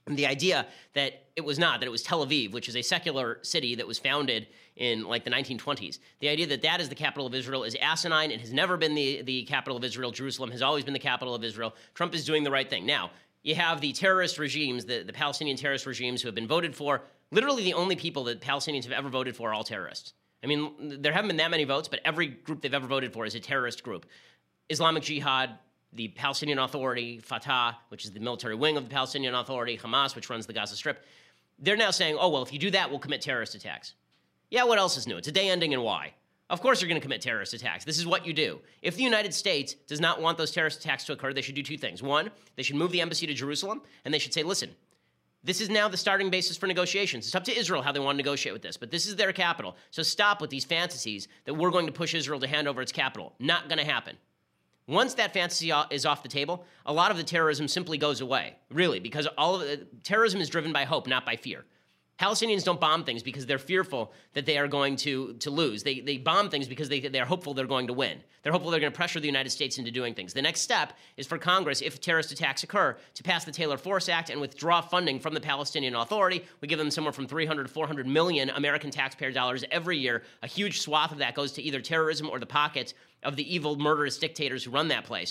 the idea that it was not, that it was Tel Aviv, which is a secular city that was founded in like the 1920s. The idea that that is the capital of Israel is asinine. It has never been the capital of Israel. Jerusalem has always been the capital of Israel. Trump is doing the right thing. Now, you have the terrorist regimes, the Palestinian terrorist regimes who have been voted for. Literally the only people that Palestinians have ever voted for are all terrorists. I mean, there haven't been that many votes, but every group they've ever voted for is a terrorist group. Islamic Jihad, the Palestinian Authority, Fatah, which is the military wing of the Palestinian Authority, Hamas, which runs the Gaza Strip, they're now saying, oh, well, if you do that, we'll commit terrorist attacks. Yeah, what else is new? It's a day ending in Y. Of course you're going to commit terrorist attacks. This is what you do. If the United States does not want those terrorist attacks to occur, they should do two things. One, they should move the embassy to Jerusalem, and they should say, listen, this is now the starting basis for negotiations. It's up to Israel how they want to negotiate with this, but this is their capital. So stop with these fantasies that we're going to push Israel to hand over its capital. Not going to happen. Once that fantasy is off the table, a lot of the terrorism simply goes away, really, because all of terrorism is driven by hope, not by fear. Palestinians don't bomb things because they're fearful that they are going to lose. They bomb things because they are hopeful they're going to win. They're hopeful they're going to pressure the United States into doing things. The next step is for Congress, if terrorist attacks occur, to pass the Taylor Force Act and withdraw funding from the Palestinian Authority. We give them somewhere from 300 to 400 million American taxpayer dollars every year. A huge swath of that goes to either terrorism or the pockets of the evil, murderous dictators who run that place,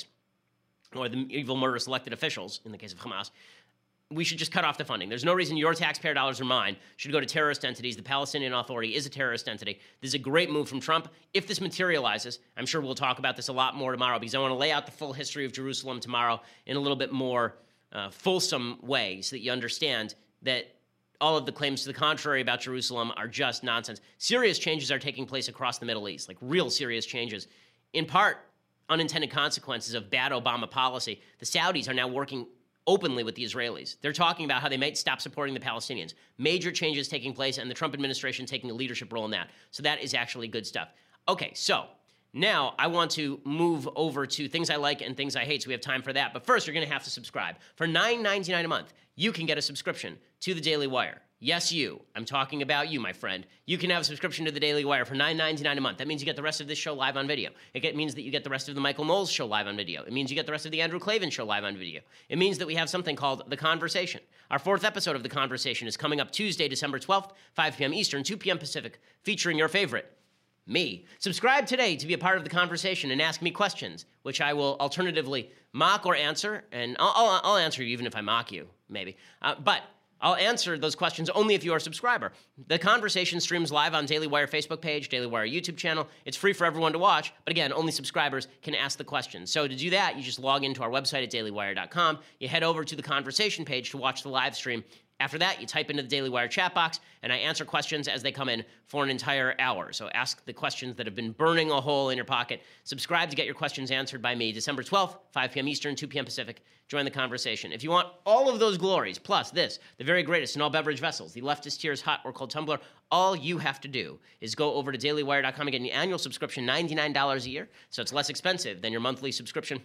or the evil, murderous elected officials, in the case of Hamas. We should just cut off the funding. There's no reason your taxpayer dollars or mine should go to terrorist entities. The Palestinian Authority is a terrorist entity. This is a great move from Trump. If this materializes, I'm sure we'll talk about this a lot more tomorrow, because I want to lay out the full history of Jerusalem tomorrow in a little bit more fulsome way so that you understand that all of the claims to the contrary about Jerusalem are just nonsense. Serious changes are taking place across the Middle East, like real serious changes. In part, unintended consequences of bad Obama policy. The Saudis are now working openly with the Israelis. They're talking about how they might stop supporting the Palestinians. Major changes taking place, and the Trump administration taking a leadership role in that. So that is actually good stuff. Okay, so now I want to move over to things I like and things I hate, so we have time for that. But first, you're going to have to subscribe. For $9.99 a month, you can get a subscription to The Daily Wire. Yes, you. I'm talking about you, my friend. You can have a subscription to The Daily Wire for $9.99 a month. That means you get the rest of this show live on video. It means that you get the rest of the Michael Knowles show live on video. It means you get the rest of the Andrew Klavan show live on video. It means that we have something called The Conversation. Our fourth episode of The Conversation is coming up Tuesday, December 12th, 5 p.m. Eastern, 2 p.m. Pacific, featuring your favorite, me. Subscribe today to be a part of the conversation and ask me questions, which I will alternatively mock or answer, and I'll answer you even if I mock you, maybe. But I'll answer those questions only if you are a subscriber. The conversation streams live on Daily Wire Facebook page, Daily Wire YouTube channel. It's free for everyone to watch, but again, only subscribers can ask the questions. So to do that, you just log into our website at dailywire.com. You head over to the conversation page to watch the live stream. After that, you type into the Daily Wire chat box, and I answer questions as they come in for an entire hour. So ask the questions that have been burning a hole in your pocket. Subscribe to get your questions answered by me, December 12th, 5 p.m. Eastern, 2 p.m. Pacific. Join the conversation. If you want all of those glories, plus this, the very greatest in all beverage vessels, the Leftist Tears Hot or Cold Tumbler, all you have to do is go over to dailywire.com and get an annual subscription, $99 a year, so it's less expensive than your monthly subscription.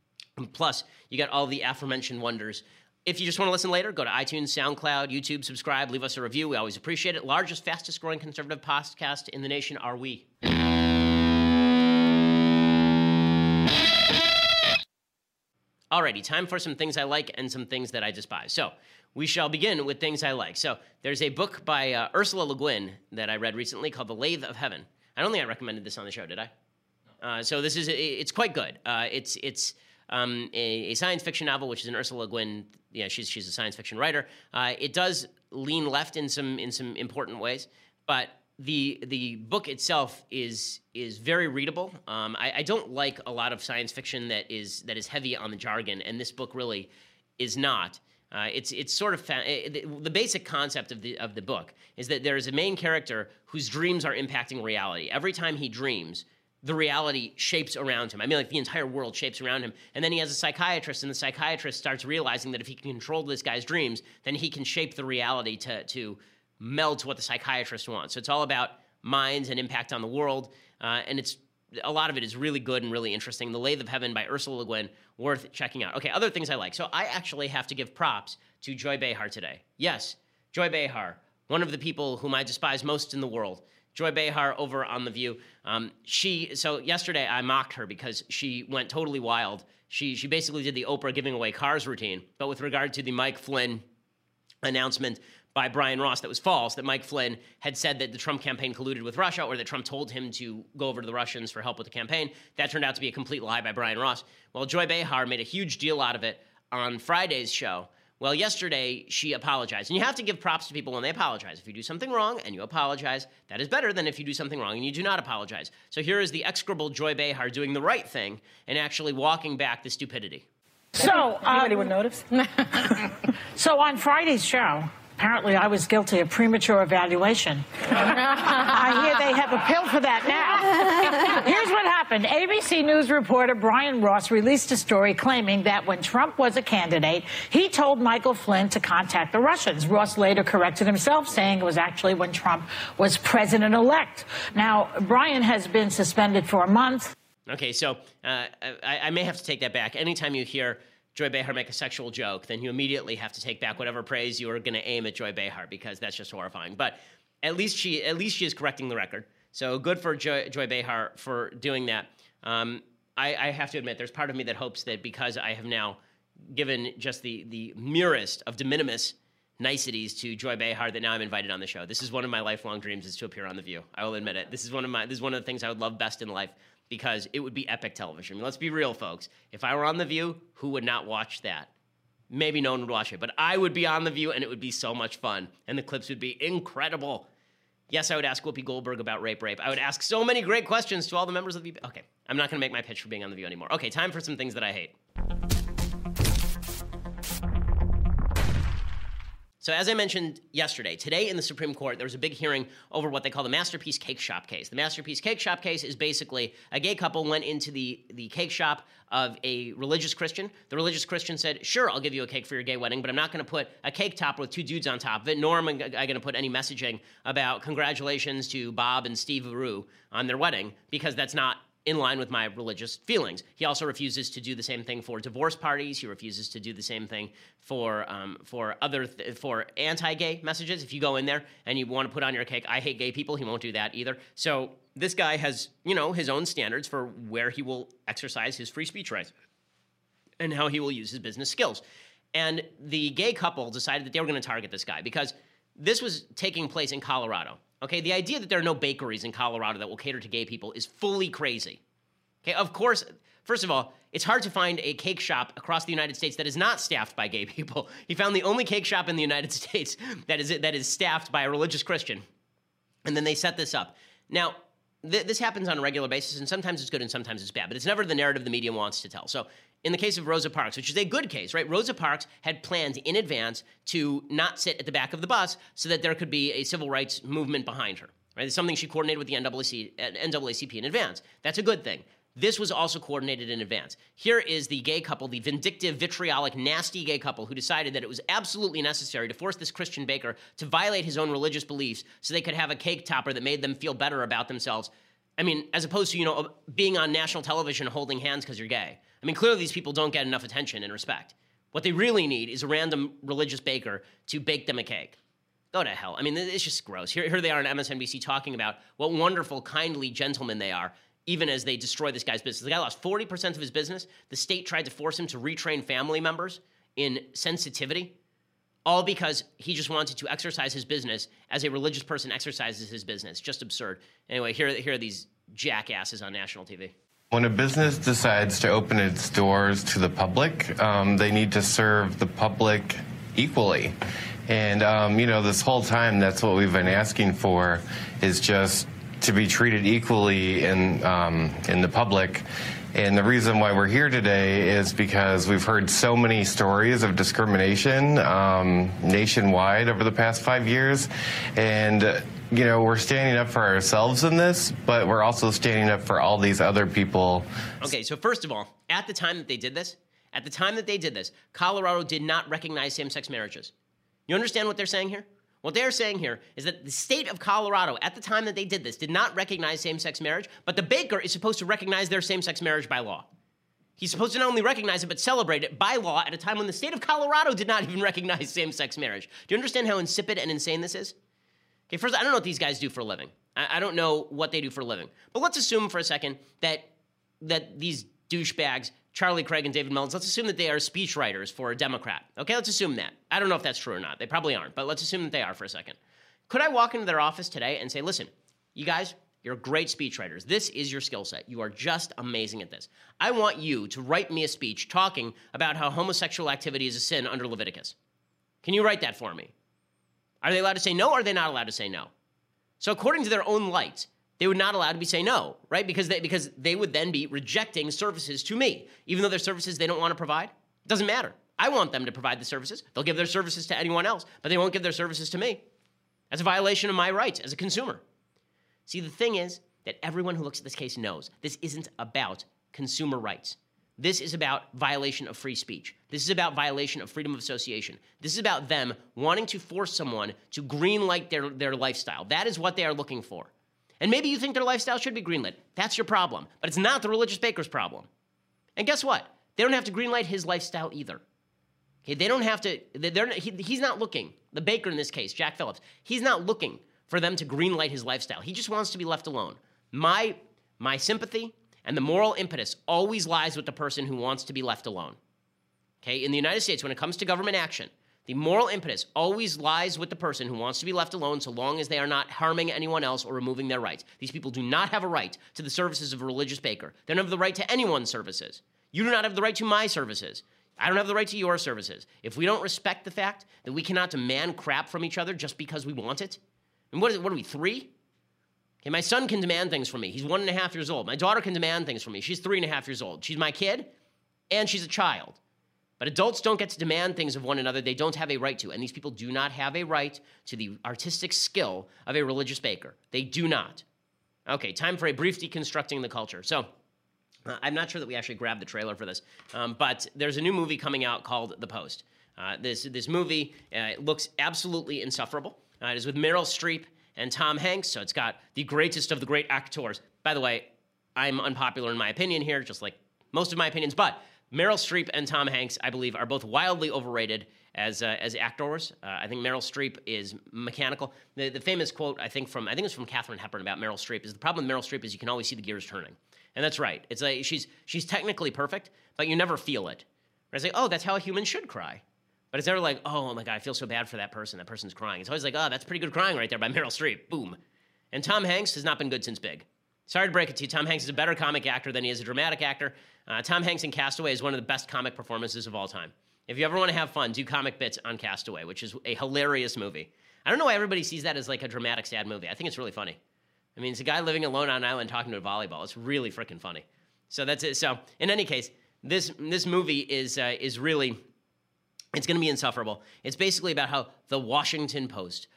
Plus, you get all the aforementioned wonders. If you just want to listen later, go to iTunes, SoundCloud, YouTube, subscribe, leave us a review. We always appreciate it. Largest, fastest growing conservative podcast in the nation are we. Alrighty, time for some things I like and some things that I despise. So we shall begin with things I like. So there's a book by Ursula Le Guin that I read recently called The Lathe of Heaven. I don't think I recommended this on the show, did I? So this is, it's quite good. It's a science fiction novel, which is an Ursula Le Guin. Yeah, she's a science fiction writer. It does lean left in some important ways, but the book itself is very readable. I don't like a lot of science fiction that is heavy on the jargon, and this book really is not. It's sort of the basic concept of the book is that there is a main character whose dreams are impacting reality. Every time he dreams, the reality shapes around him. I mean, like the entire world shapes around him. And then he has a psychiatrist, and the psychiatrist starts realizing that if he can control this guy's dreams, then he can shape the reality to meld to what the psychiatrist wants. So it's all about minds and impact on the world. And a lot of it is really good and really interesting. The Lathe of Heaven by Ursula Le Guin, worth checking out. Okay, other things I like. So I actually have to give props to Joy Behar today. Yes, Joy Behar, one of the people whom I despise most in the world. Joy Behar over on The View. So yesterday I mocked her because she went totally wild. She basically did the Oprah giving away cars routine, but with regard to the Mike Flynn announcement by Brian Ross that was false, that Mike Flynn had said that the Trump campaign colluded with Russia, or that Trump told him to go over to the Russians for help with the campaign. That turned out to be a complete lie by Brian Ross. Well, Joy Behar made a huge deal out of it on Friday's show. Well, yesterday she apologized. And you have to give props to people when they apologize. If you do something wrong and you apologize, that is better than if you do something wrong and you do not apologize. So here is the execrable Joy Behar doing the right thing and actually walking back the stupidity. So, anybody would notice? So on Friday's show, apparently I was guilty of premature evaluation. I hear they have a pill for that now. Here's what happened. ABC News reporter Brian Ross released a story claiming that when Trump was a candidate, he told Michael Flynn to contact the Russians. Ross later corrected himself, saying it was actually when Trump was president-elect. Now, Brian has been suspended for a month. Okay, so I may have to take that back. Anytime you hear Joy Behar make a sexual joke, then you immediately have to take back whatever praise you are going to aim at Joy Behar, because that's just horrifying. But at least she is correcting the record. So good for Joy Behar for doing that. I have to admit, there's part of me that hopes that because I have now given just the merest of de minimis niceties to Joy Behar, that now I'm invited on the show. This is one of my lifelong dreams, is to appear on The View. I will admit it. This is one of the things I would love best in life, because it would be epic television. I mean, let's be real, folks. If I were on The View, who would not watch that? Maybe no one would watch it, but I would be on The View, and it would be so much fun, and the clips would be incredible. Yes, I would ask Whoopi Goldberg about rape. I would ask so many great questions to all the members of the VP. Okay, I'm not going to make my pitch for being on The View anymore. Okay, time for some things that I hate. So as I mentioned yesterday, today in the Supreme Court, there was a big hearing over what they call the Masterpiece Cake Shop case. The Masterpiece Cake Shop case is basically a gay couple went into the cake shop of a religious Christian. The religious Christian said, sure, I'll give you a cake for your gay wedding, but I'm not going to put a cake topper with two dudes on top of it, nor am I going to put any messaging about congratulations to Bob and Steve Aru on their wedding, because that's not in line with my religious feelings. He also refuses to do the same thing for divorce parties. He refuses to do the same thing for anti-gay messages. If you go in there and you want to put on your cake, I hate gay people, he won't do that either. So this guy has, his own standards for where he will exercise his free speech rights and how he will use his business skills. And the gay couple decided that they were going to target this guy because this was taking place in Colorado. Okay, the idea that there are no bakeries in Colorado that will cater to gay people is fully crazy. Okay, of course, first of all, it's hard to find a cake shop across the United States that is not staffed by gay people. He found the only cake shop in the United States that is staffed by a religious Christian. And then they set this up. Now, this happens on a regular basis, and sometimes it's good and sometimes it's bad, but it's never the narrative the media wants to tell. So in the case of Rosa Parks, which is a good case, right? Rosa Parks had planned in advance to not sit at the back of the bus so that there could be a civil rights movement behind her, right? It's something she coordinated with the NAACP in advance. That's a good thing. This was also coordinated in advance. Here is the gay couple, the vindictive, vitriolic, nasty gay couple who decided that it was absolutely necessary to force this Christian baker to violate his own religious beliefs so they could have a cake topper that made them feel better about themselves. I mean, as opposed to, being on national television holding hands because you're gay. I mean, clearly these people don't get enough attention and respect. What they really need is a random religious baker to bake them a cake. Go to hell. I mean, it's just gross. Here they are on MSNBC talking about what wonderful, kindly gentlemen they are, even as they destroy this guy's business. The guy lost 40% of his business. The state tried to force him to retrain family members in sensitivity, all because he just wanted to exercise his business as a religious person exercises his business. Just absurd. Anyway, here are these jackasses on national TV. When a business decides to open its doors to the public, they need to serve the public equally. And, this whole time, that's what we've been asking for, is just to be treated equally in the public. And the reason why we're here today is because we've heard so many stories of discrimination nationwide over the past 5 years. And, we're standing up for ourselves in this, but we're also standing up for all these other people. Okay, so first of all, at the time that they did this, Colorado did not recognize same-sex marriages. You understand what they're saying here? What they're saying here is that the state of Colorado, at the time that they did this, did not recognize same-sex marriage, but the baker is supposed to recognize their same-sex marriage by law. He's supposed to not only recognize it, but celebrate it by law at a time when the state of Colorado did not even recognize same-sex marriage. Do you understand how insipid and insane this is? Okay, first, I don't know what these guys do for a living. I don't know what they do for a living. But let's assume for a second that these douchebags Charlie Craig and David Mullins, let's assume that they are speechwriters for a Democrat. Okay, let's assume that. I don't know if that's true or not. They probably aren't, but let's assume that they are for a second. Could I walk into their office today and say, listen, you guys, you're great speechwriters. This is your skill set. You are just amazing at this. I want you to write me a speech talking about how homosexual activity is a sin under Leviticus. Can you write that for me? Are they allowed to say no, or are they not allowed to say no? So according to their own light, they would not allow to be say no, right? Because they would then be rejecting services to me, even though they're services they don't want to provide. It doesn't matter. I want them to provide the services. They'll give their services to anyone else, but they won't give their services to me. That's a violation of my rights as a consumer. See, the thing is that everyone who looks at this case knows this isn't about consumer rights. This is about violation of free speech. This is about violation of freedom of association. This is about them wanting to force someone to greenlight their lifestyle. That is what they are looking for. And maybe you think their lifestyle should be greenlit. That's your problem. But it's not the religious baker's problem. And guess what? They don't have to greenlight his lifestyle either. Okay, they don't have to, he's not looking, the baker in this case, Jack Phillips, he's not looking for them to greenlight his lifestyle. He just wants to be left alone. My sympathy and the moral impetus always lies with the person who wants to be left alone. Okay, in the United States, when it comes to government action, the moral impetus always lies with the person who wants to be left alone so long as they are not harming anyone else or removing their rights. These people do not have a right to the services of a religious baker. They don't have the right to anyone's services. You do not have the right to my services. I don't have the right to your services. If we don't respect the fact that we cannot demand crap from each other just because we want it, and what are we, 3? Okay, my son can demand things from me. He's 1.5 years old. My daughter can demand things from me. She's 3.5 years old. She's my kid, and she's a child. But adults don't get to demand things of one another they don't have a right to, and these people do not have a right to the artistic skill of a religious baker. They do not. Okay, time for a brief deconstructing the culture. So, I'm not sure that we actually grabbed the trailer for this, but there's a new movie coming out called The Post. This movie looks absolutely insufferable. It is with Meryl Streep and Tom Hanks, so it's got the greatest of the great actors. By the way, I'm unpopular in my opinion here, just like most of my opinions, but Meryl Streep and Tom Hanks, I believe, are both wildly overrated as actors. I think Meryl Streep is mechanical. The famous quote, I think it's from Katharine Hepburn about Meryl Streep, is the problem with Meryl Streep is you can always see the gears turning. And that's right. It's like she's technically perfect, but you never feel it. It's like, oh, that's how a human should cry. But it's never like, oh my God, I feel so bad for that person. That person's crying. It's always like, oh, that's pretty good crying right there by Meryl Streep. Boom. And Tom Hanks has not been good since Big. Sorry to break it to you. Tom Hanks is a better comic actor than he is a dramatic actor. Tom Hanks in Castaway is one of the best comic performances of all time. If you ever want to have fun, do comic bits on Castaway, which is a hilarious movie. I don't know why everybody sees that as like a dramatic, sad movie. I think it's really funny. I mean, it's a guy living alone on an island talking to a volleyball. It's really freaking funny. So that's it. So in any case, this movie is really, it's going to be insufferable. It's basically about how the Washington Post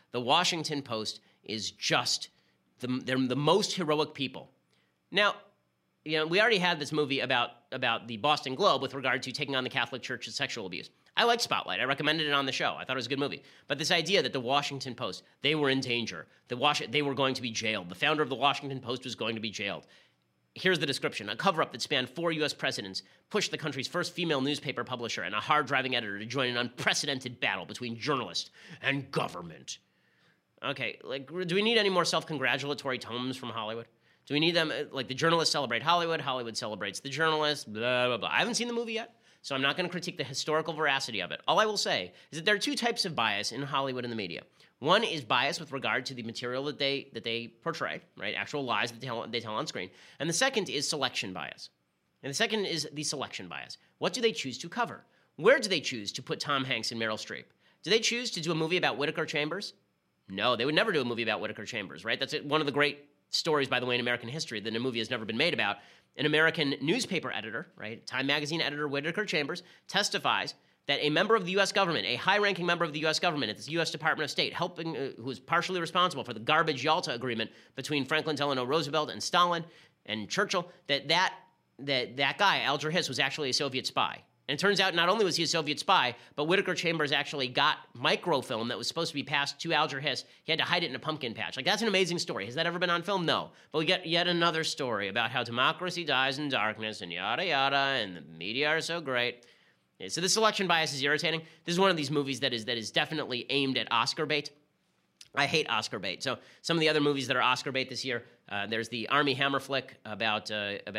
is just they're the most heroic people. Now, you know, we already had this movie about the Boston Globe with regard to taking on the Catholic Church's sexual abuse. I like Spotlight. I recommended it on the show. I thought it was a good movie. But this idea that the Washington Post, they were in danger. They were going to be jailed. The founder of the Washington Post was going to be jailed. Here's the description. A cover-up that spanned 4 U.S. presidents pushed the country's first female newspaper publisher and a hard-driving editor to join an unprecedented battle between journalists and government. Okay, like, do we need any more self-congratulatory tomes from Hollywood? Do we need them, like the journalists celebrate Hollywood, Hollywood celebrates the journalists, blah, blah, blah. I haven't seen the movie yet, so I'm not going to critique the historical veracity of it. All I will say is that there are 2 types of bias in Hollywood and the media. One is bias with regard to the material that they portray, right? Actual lies that they tell on screen. And the second is selection bias. And the second is the selection bias. What do they choose to cover? Where do they choose to put Tom Hanks and Meryl Streep? Do they choose to do a movie about Whittaker Chambers? No, they would never do a movie about Whittaker Chambers, right? That's one of the great stories, by the way, in American history that a movie has never been made about. An American newspaper editor, right, Time magazine editor Whittaker Chambers, testifies that a member of the U.S. government, a high-ranking member of the U.S. government at the U.S. Department of State, who was partially responsible for the garbage Yalta Agreement between Franklin Delano Roosevelt and Stalin and Churchill, that guy, Alger Hiss, was actually a Soviet spy. And it turns out not only was he a Soviet spy, but Whittaker Chambers actually got microfilm that was supposed to be passed to Alger Hiss. He had to hide it in a pumpkin patch. Like, that's an amazing story. Has that ever been on film? No. But we get yet another story about how democracy dies in darkness and yada yada, and the media are so great. So this selection bias is irritating. This is one of these movies that is definitely aimed at Oscar bait. I hate Oscar bait. So some of the other movies that are Oscar bait this year, there's the Armie Hammer flick about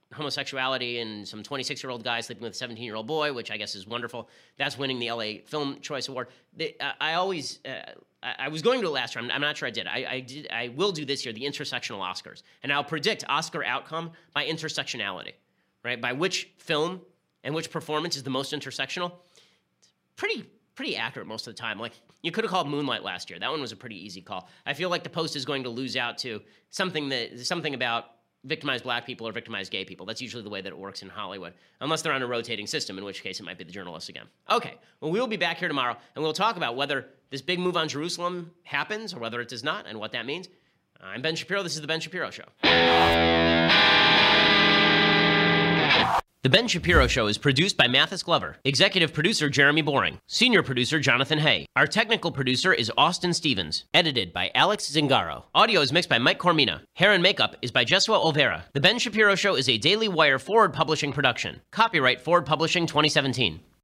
homosexuality and some 26-year-old guy sleeping with a 17-year-old boy, which I guess is wonderful. That's winning the LA Film Choice Award. I was going to it last year. I'm not sure I did. I will do this year, the intersectional Oscars. And I'll predict Oscar outcome by intersectionality, right? By which film and which performance is the most intersectional. It's pretty accurate most of the time. Like, you could have called Moonlight last year. That one was a pretty easy call. I feel like The Post is going to lose out to something about victimized black people or victimized gay people. That's usually the way that it works in Hollywood, unless they're on a rotating system, in which case it might be the journalists again. Okay, well, we'll be back here tomorrow, and we'll talk about whether this big move on Jerusalem happens or whether it does not, and what that means. I'm Ben Shapiro. This is The Ben Shapiro Show. The Ben Shapiro Show is produced by Mathis Glover, executive producer Jeremy Boring, senior producer Jonathan Hay. Our technical producer is Austin Stevens, edited by Alex Zingaro. Audio is mixed by Mike Cormina. Hair and makeup is by Jesua Olvera. The Ben Shapiro Show is a Daily Wire Forward Publishing production. Copyright Forward Publishing 2017.